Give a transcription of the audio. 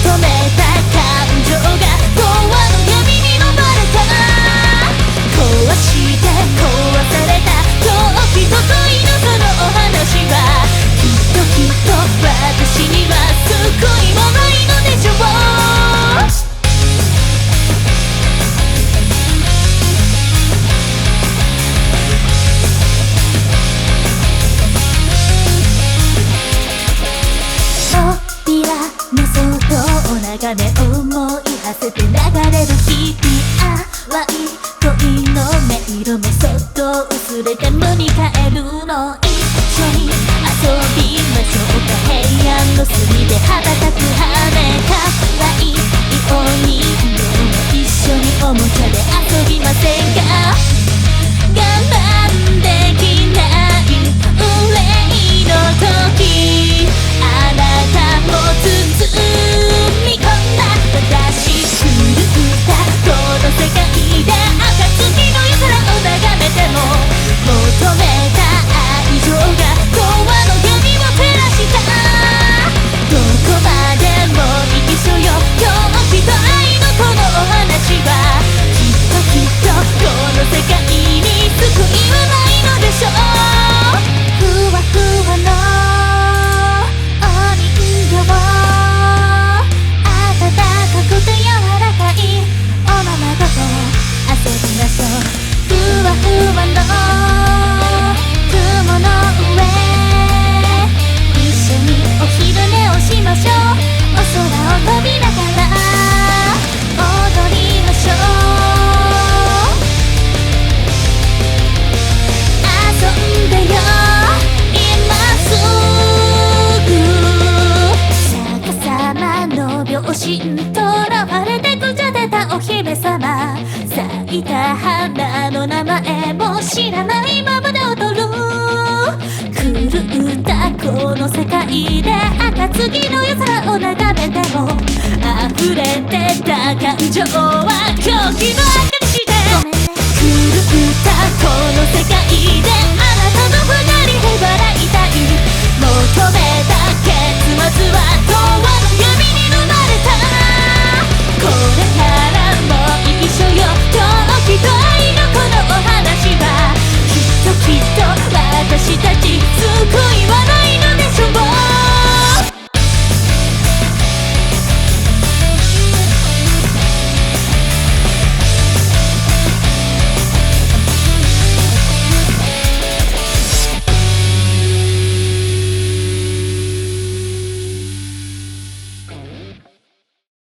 思い馳せて流れる日々、淡い恋の迷路もそっと薄れて無に帰るの。一緒に遊びましょうか、平安の隅で羽ばたく羽可愛いお人形も一緒におもちゃで遊びませんか。我慢できない憂いの時、あなたも包み込んだ私狂ったこの世界で暁の夜空を眺めても求めた愛情が永遠の闇を照らした。どこまでも一緒よ、狂気と愛のこのお話はきっときっとこの世界に救いはないのでしょう。ふわふわのお人形、温かくて柔らかいおままごと遊びましょう。ふわふわの雲の上、一緒にお昼寝をしましょう。お空を飛びながら踊りましょう。遊んでよ今すぐ、逆さまの秒針とらわれてくじゃ出たお姫様、咲いた花の名前も知らないままで踊る。狂ったこの世界で暁の夜空を眺めても溢れてた感情は狂気の証して、狂ったこの世界であなたと二人で笑いたい。求めた結末は